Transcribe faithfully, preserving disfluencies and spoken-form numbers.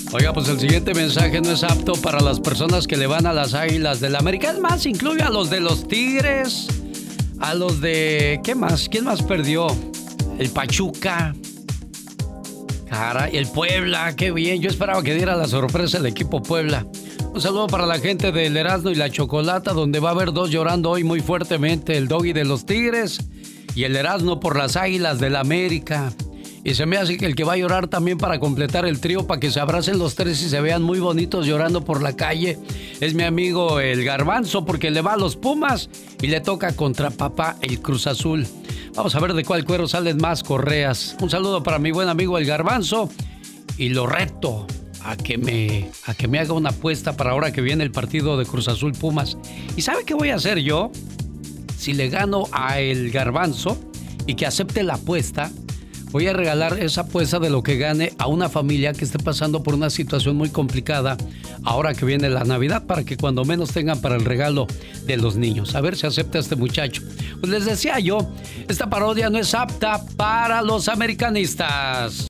Oiga, pues el siguiente mensaje no es apto para las personas que le van a las Águilas del América. Es más, incluye a los de los Tigres, a los de... ¿Qué más? ¿Quién más perdió? El Pachuca. Caray, el Puebla, qué bien. Yo esperaba que diera la sorpresa el equipo Puebla. Un saludo para la gente del Erasmo y la Chocolata, donde va a haber dos llorando hoy muy fuertemente. El Doggy de los Tigres y el Erasmo por las Águilas del América. Y se me hace que el que va a llorar también para completar el trío, para que se abracen los tres y se vean muy bonitos llorando por la calle, es mi amigo el Garbanzo, porque le va a los Pumas y le toca contra papá el Cruz Azul. Vamos a ver de cuál cuero salen más correas. Un saludo para mi buen amigo el Garbanzo y lo reto a que me, a que me haga una apuesta para ahora que viene el partido de Cruz Azul Pumas. ¿Y sabe qué voy a hacer yo? Si le gano a el Garbanzo y que acepte la apuesta, voy a regalar esa apuesta de lo que gane a una familia que esté pasando por una situación muy complicada ahora que viene la Navidad, para que cuando menos tengan para el regalo de los niños. A ver si acepta este muchacho. Pues les decía yo, esta parodia no es apta para los americanistas.